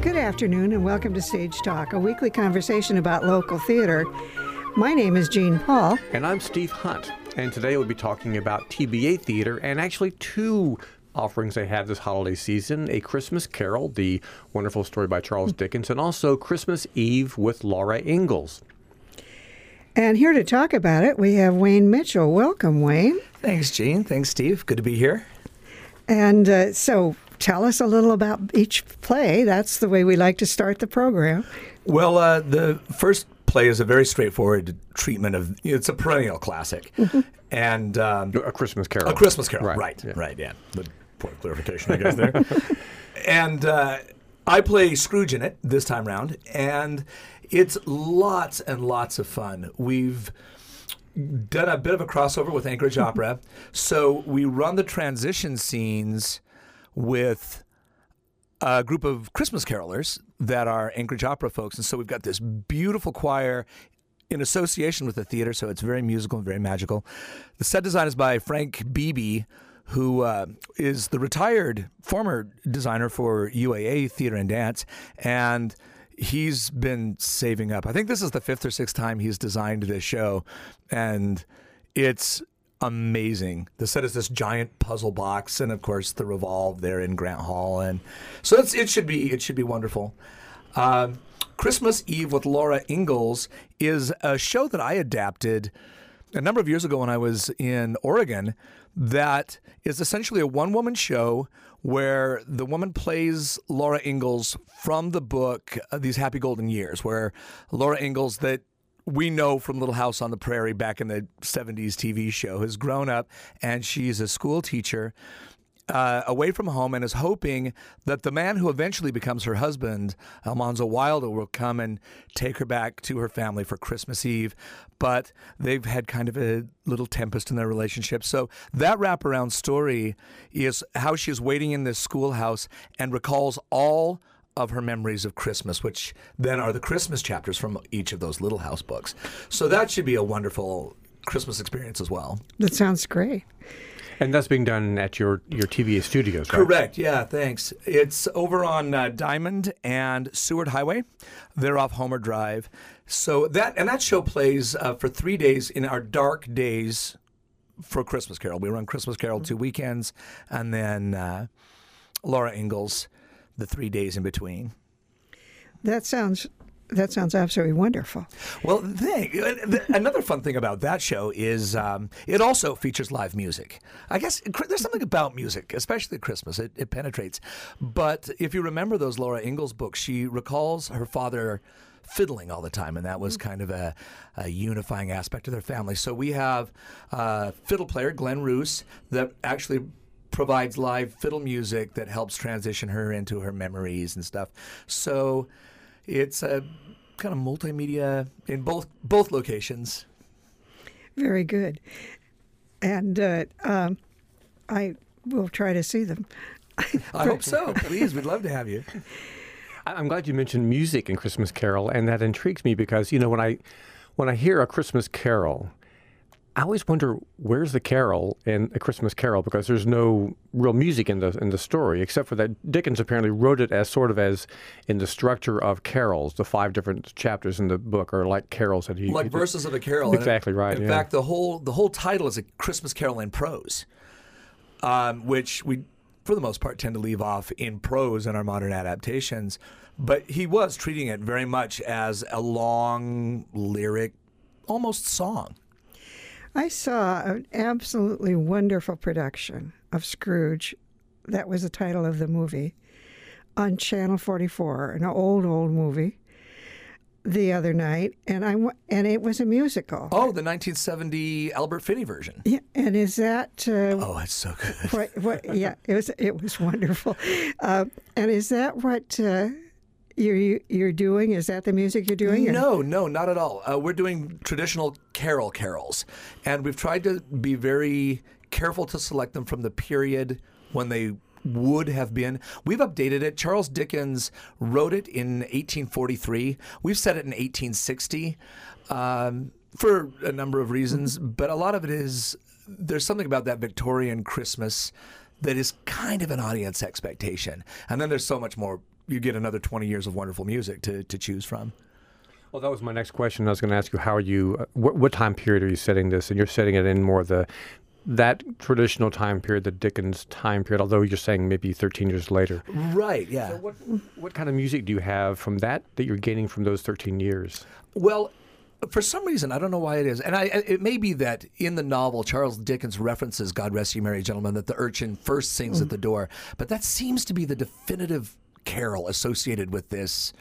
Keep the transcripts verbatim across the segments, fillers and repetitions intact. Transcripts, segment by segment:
Good afternoon and welcome to Stage Talk, a weekly conversation about local theater. My name is Jean Paul. And I'm Steve Hunt. And today we'll be talking about T B A Theater and actually two offerings they have this holiday season, A Christmas Carol, the wonderful story by Charles Dickens, and also Christmas Eve with Laura Ingalls. And here to talk about it, we have Wayne Mitchell. Welcome, Wayne. Thanks, Jean. Thanks, Steve. Good to be here. And uh, so tell us a little about each play. That's the way we like to start the program. Well, uh, the first play is a very straightforward treatment of, it's a perennial classic. Mm-hmm. And um, A Christmas Carol. A Christmas Carol, right. right, Yeah. right, yeah. Good point of clarification, I guess, there. And uh, I play Scrooge in it this time round, and it's lots and lots of fun. We've done a bit of a crossover with Anchorage Opera, so we run the transition scenes with a group of Christmas carolers that are Anchorage Opera folks, and so we've got this beautiful choir in association with the theater, so it's very musical and very magical. The set design is by Frank Beebe, who uh, is the retired former designer for U A A Theater and Dance, and he's been saving up. I think this is the fifth or sixth time he's designed this show, and it's amazing. The set is this giant puzzle box, and of course the Revolve there in Grant Hall, and so it's, it should be it should be wonderful. Um, Christmas Eve with Laura Ingalls is a show that I adapted a number of years ago when I was in Oregon. That is essentially a one-woman show where the woman plays Laura Ingalls from the book uh, These Happy Golden Years, where Laura Ingalls, that we know from Little House on the Prairie back in the seventies T V show, has grown up, and she's a school teacher uh, away from home and is hoping that the man who eventually becomes her husband, Almanzo Wilder, will come and take her back to her family for Christmas Eve. But they've had kind of a little tempest in their relationship. So that wraparound story is how she's waiting in this schoolhouse and recalls all of her memories of Christmas, which then are the Christmas chapters from each of those Little House books. So that should be a wonderful Christmas experience as well. That sounds great. And that's being done at your, your T V A studios, right? Correct. Yeah, thanks. It's over on uh, Diamond and Seward Highway. They're off Homer Drive. So that and that show plays uh, for three days in our dark days for Christmas Carol. We run Christmas Carol two weekends, and then uh, Laura Ingalls the three days in between. That sounds that sounds absolutely wonderful. Well, the thing, another fun thing about that show is um, it also features live music. I guess there's something about music, especially at Christmas. It, it penetrates. But if you remember those Laura Ingalls books, she recalls her father fiddling all the time, and that was kind of a, a unifying aspect of their family. So we have a fiddle player, Glenn Roos, that actually provides live fiddle music that helps transition her into her memories and stuff. So it's a kind of multimedia in both both locations. Very good. And uh, um, I will try to see them. I hope so. Please, we'd love to have you. I'm glad you mentioned music in Christmas Carol, and that intrigues me because, you know, when I when I hear A Christmas Carol, I always wonder where's the carol in A Christmas Carol, because there's no real music in the in the story, except for that Dickens apparently wrote it as sort of as in the structure of carols. The five different chapters in the book are like carols that he like he, verses of a carol. Exactly right. In yeah. fact, the whole the whole title is A Christmas Carol in prose, um, which we, for the most part, tend to leave off in prose in our modern adaptations. But he was treating it very much as a long lyric, almost song. I saw an absolutely wonderful production of Scrooge. That was the title of the movie on Channel forty-four, an old, old movie, the other night, and I and it was a musical. Oh, the nineteen seventy Albert Finney version. Yeah, and is that? Uh, oh, it's so good. What, what, yeah, it was. It was wonderful. Uh, and is that what uh, you're you're doing? Is that the music you're doing? No, or? no, not at all. Uh, we're doing traditional carol carols, and we've tried to be very careful to select them from the period when they would have been. We've updated it. Charles Dickens wrote it in eighteen forty-three. We've set it in eighteen sixty um, for a number of reasons, but a lot of it is there's something about that Victorian Christmas that is kind of an audience expectation. And then there's so much more you get another twenty years of wonderful music to, to choose from. Well, that was my next question. I was going to ask you, how are you, uh, what, what time period are you setting this? And you're setting it in more of the, that traditional time period, the Dickens time period, although you're saying maybe thirteen years later. Right, yeah. So what, what kind of music do you have from that, that you're gaining from those thirteen years? Well, for some reason, I don't know why it is, and I, it may be that in the novel, Charles Dickens references "God Rest You Merry Gentlemen," that the urchin first sings mm. at the door, but that seems to be the definitive carol associated with this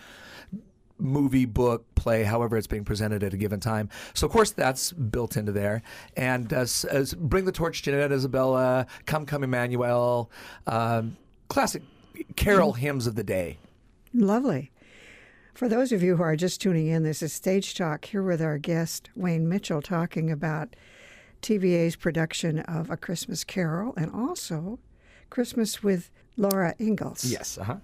movie, book, play, however it's being presented at a given time. So, of course, that's built into there. And as, as Bring the Torch, Jeanette, Isabella, Come, Come, Emmanuel, um, classic carol hymns of the day. Lovely. For those of you who are just tuning in, this is Stage Talk here with our guest, Wayne Mitchell, talking about T V A's production of A Christmas Carol and also Christmas with Laura Ingalls. Yes, uh-huh.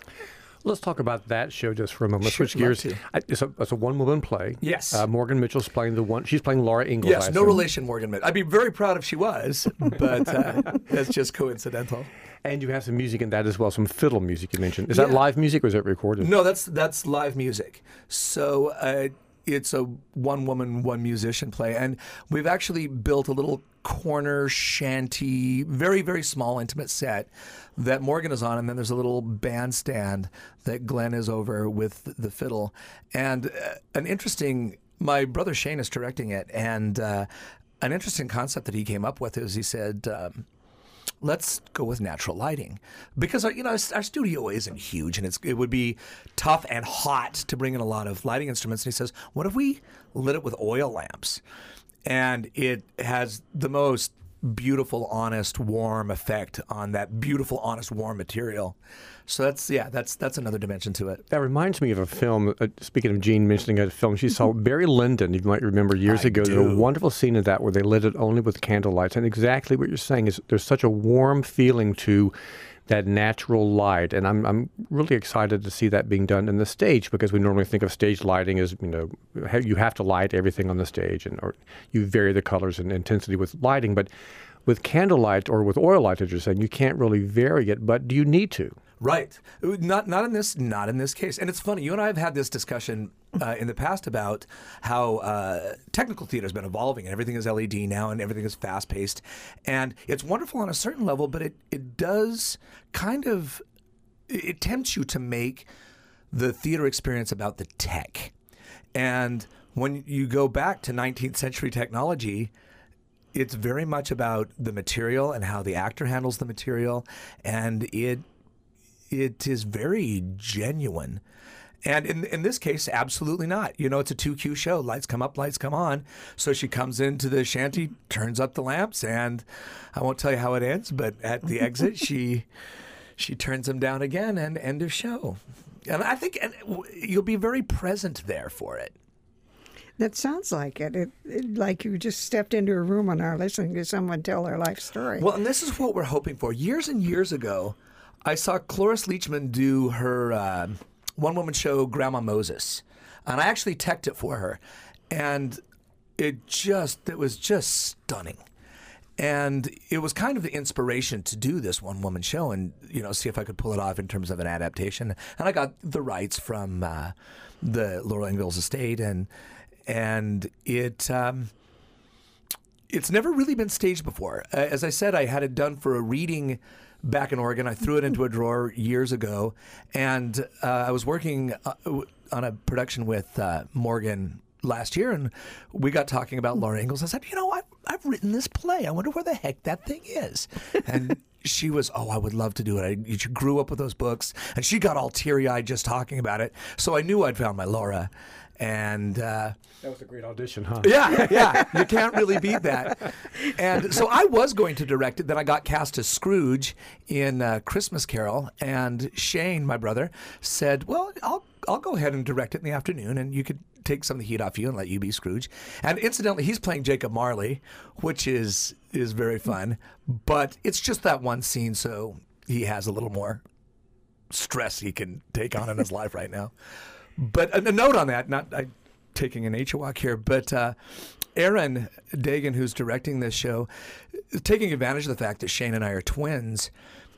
Let's talk about that show just for a moment. Let's sure, switch gears. I, it's a, it's a one-woman play. Yes. Uh, Morgan Mitchell's playing the one. She's playing Laura Ingalls. Yes, no relation, Morgan Mitchell. I'd be very proud if she was, but uh, that's just coincidental. And you have some music in that as well, some fiddle music you mentioned. Is yeah. that live music or is it recorded? No, that's that's live music. So uh, it's a one-woman, one-musician play. And we've actually built a little corner shanty, very, very small, intimate set that Morgan is on, and then there's a little bandstand that Glenn is over with the fiddle. And uh, an interesting, my brother Shane is directing it, and uh, an interesting concept that he came up with is he said, um, let's go with natural lighting, because our, you know our studio isn't huge, and it's it would be tough and hot to bring in a lot of lighting instruments. And he says, what if we lit it with oil lamps? And it has the most beautiful, honest, warm effect on that beautiful, honest, warm material. So that's yeah, that's that's another dimension to it. That reminds me of a film. Uh, speaking of Jean mentioning a film, she saw Barry Lyndon. You might remember years I ago. do. There's a wonderful scene of that where they lit it only with candle lights. And exactly what you're saying is there's such a warm feeling to that natural light, and I'm I'm really excited to see that being done in the stage, because we normally think of stage lighting as, you know, you have to light everything on the stage, and or you vary the colors and intensity with lighting, but with candlelight or with oil light, as you're saying, you can't really vary it. But do you need to? Right. Not not in this not in this case. And it's funny, you and I have had this discussion uh, in the past about how uh, technical theater has been evolving, and everything is L E D now, and everything is fast paced, and it's wonderful on a certain level, but it it does kind of it tempts you to make the theater experience about the tech. And when you go back to nineteenth century technology, it's very much about the material and how the actor handles the material, and it it is very genuine. And in in this case, absolutely not. You know, it's a two Q show. Lights come up, lights come on. So she comes into the shanty, turns up the lamps, and I won't tell you how it ends, but at the exit, she she turns them down again, and end of show. And I think and you'll be very present there for it. That sounds like it. It, it. Like you just stepped into a room and are listening to someone tell their life story. Well, and this is what we're hoping for. Years and years ago, I saw Cloris Leachman do her uh, one-woman show, Grandma Moses, and I actually teched it for her, and it just it was just stunning. And it was kind of the inspiration to do this one-woman show and, you know, see if I could pull it off in terms of an adaptation. And I got the rights from uh, the Laura Ingalls estate, and and it um, it's never really been staged before. Uh, as I said, I had it done for a reading back in Oregon. I threw it into a drawer years ago, and uh, I was working uh, on a production with uh, Morgan last year, and we got talking about Laura Ingalls. I said, you know, I've, I've written this play. I wonder where the heck that thing is. And she was, oh, I would love to do it. I, she grew up with those books, and she got all teary-eyed just talking about it. So I knew I'd found my Laura. And uh, that was a great audition, huh? Yeah, yeah. You can't really beat that. And so I was going to direct it. Then I got cast as Scrooge in uh, Christmas Carol. And Shane, my brother, said, well, I'll I'll go ahead and direct it in the afternoon, and you could take some of the heat off you and let you be Scrooge. And incidentally, he's playing Jacob Marley, which is is very fun. But it's just that one scene, so he has a little more stress he can take on in his life right now. But a, a note on that, not I, taking a nature walk here, but uh, Aaron Dagan, who's directing this show, is taking advantage of the fact that Shane and I are twins,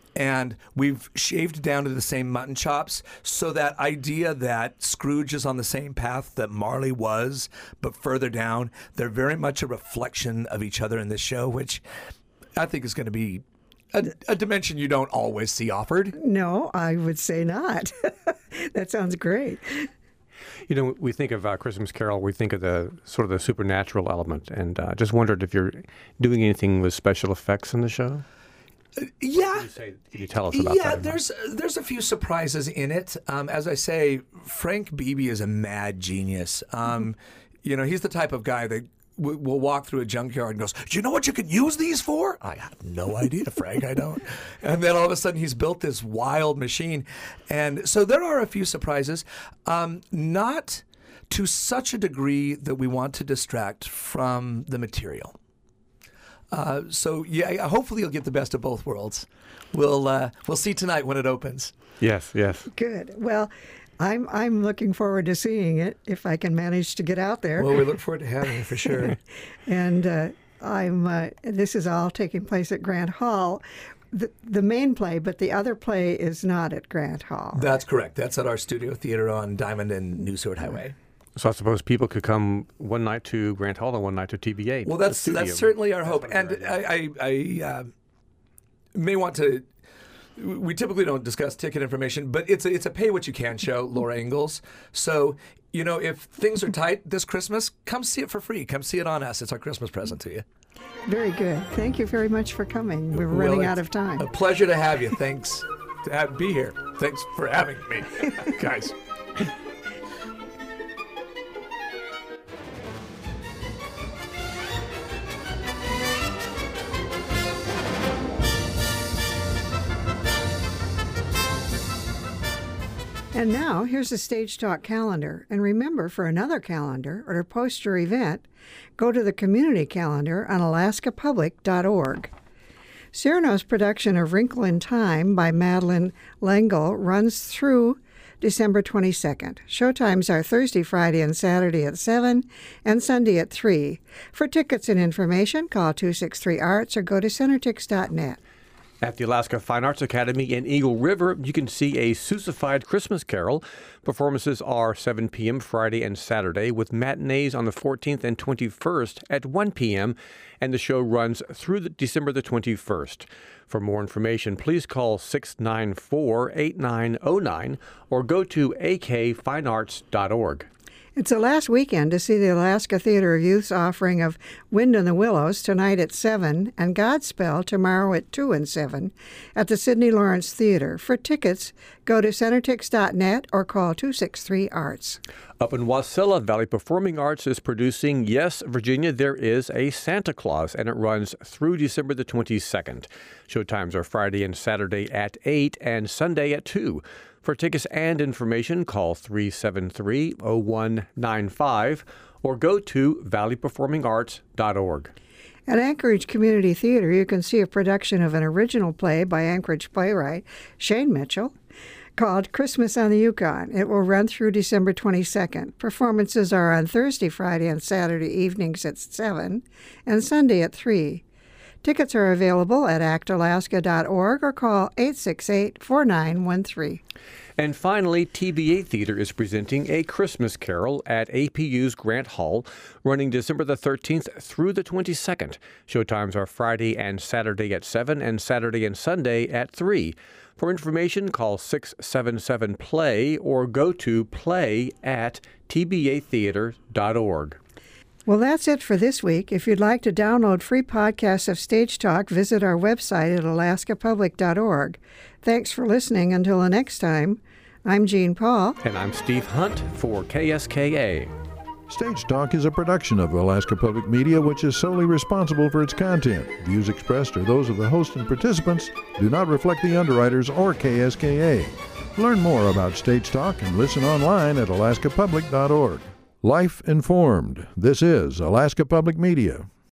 And we've shaved down to the same mutton chops. So that idea that Scrooge is on the same path that Marley was, but further down, they're very much a reflection of each other in this show, which I think is going to be a, a dimension you don't always see offered. No, I would say not. That sounds great. You know, we think of uh, Christmas Carol, we think of the sort of the supernatural element, and uh, just wondered if you're doing anything with special effects in the show. Uh, yeah. Can you, say, can you tell us about yeah, that? Yeah, there's there's a few surprises in it. Um, as I say, Frank Beebe is a mad genius. Um, you know, he's the type of guy that w- will walk through a junkyard and goes, "Do you know what you could use these for?" I have no idea, Frank. I don't. And then all of a sudden, he's built this wild machine, and so there are a few surprises. Um, not to such a degree that we want to distract from the material. Uh, so yeah, hopefully you'll get the best of both worlds. We'll uh, we'll see tonight when it opens. Yes, yes. Good. Well, I'm I'm looking forward to seeing it if I can manage to get out there. Well, we look forward to having you for sure. And uh, I'm uh, this is all taking place at Grant Hall, the the main play, but the other play is not at Grant Hall. That's correct. That's at our studio theater on Diamond and New Sword Highway. So I suppose people could come one night to Grant Hall and one night to T V A. Well, that's that's certainly our hope. And I, I, I uh, may want to. We typically don't discuss ticket information, but it's a, it's a pay what you can show, Laura Ingalls. So you know, if things are tight this Christmas, come see it for free. Come see it on us. It's our Christmas present to you. Very good. Thank you very much for coming. We're well, running out of time. A pleasure to have you. Thanks to have, be here. Thanks for having me, guys. And now, here's a Stage Talk calendar. And remember, for another calendar or to post your event, go to the community calendar on alaska public dot org. Cyrano's production of Wrinkle in Time by Madeline L'Engle runs through December twenty-second. Showtimes are Thursday, Friday, and Saturday at seven and Sunday at three. For tickets and information, call two six three arts or go to centertix dot net. At the Alaska Fine Arts Academy in Eagle River, you can see a Seussified Christmas Carol. Performances are seven p.m. Friday and Saturday, with matinees on the fourteenth and twenty-first at one p.m., and the show runs through the December the twenty-first. For more information, please call six nine four, eight nine zero nine or go to a k fine arts dot org. It's the last weekend to see the Alaska Theater of Youth's offering of Wind in the Willows tonight at seven and Godspell tomorrow at two and seven at the Sidney Lawrence Theater. For tickets, go to centertix dot net or call two six three arts. Up in Wasilla, Valley Performing Arts is producing Yes, Virginia, There Is a Santa Claus, and it runs through December the twenty-second. Showtimes are Friday and Saturday at eight and Sunday at two. For tickets and information, call three seven three, zero one nine five or go to valley performing arts dot org. At Anchorage Community Theater, you can see a production of an original play by Anchorage playwright Shane Mitchell called Christmas on the Yukon. It will run through December twenty-second. Performances are on Thursday, Friday, and Saturday evenings at seven and Sunday at three. Tickets are available at act alaska dot org or call eight six eight, four nine one three. And finally, T V A Theater is presenting A Christmas Carol at A P U's Grant Hall, running December the thirteenth through the twenty-second. Showtimes are Friday and Saturday at seven and Saturday and Sunday at three. For information, call six seven seven, play or go to play at t b a theater dot org. Well, that's it for this week. If you'd like to download free podcasts of Stage Talk, visit our website at alaska public dot org. Thanks for listening. Until the next time, I'm Jean Paul. And I'm Steve Hunt for K S K A. Stage Talk is a production of Alaska Public Media, which is solely responsible for its content. Views expressed are those of the host and participants, do not reflect the underwriters or K S K A. Learn more about Stage Talk and listen online at alaska public dot org. Life informed. This is Alaska Public Media.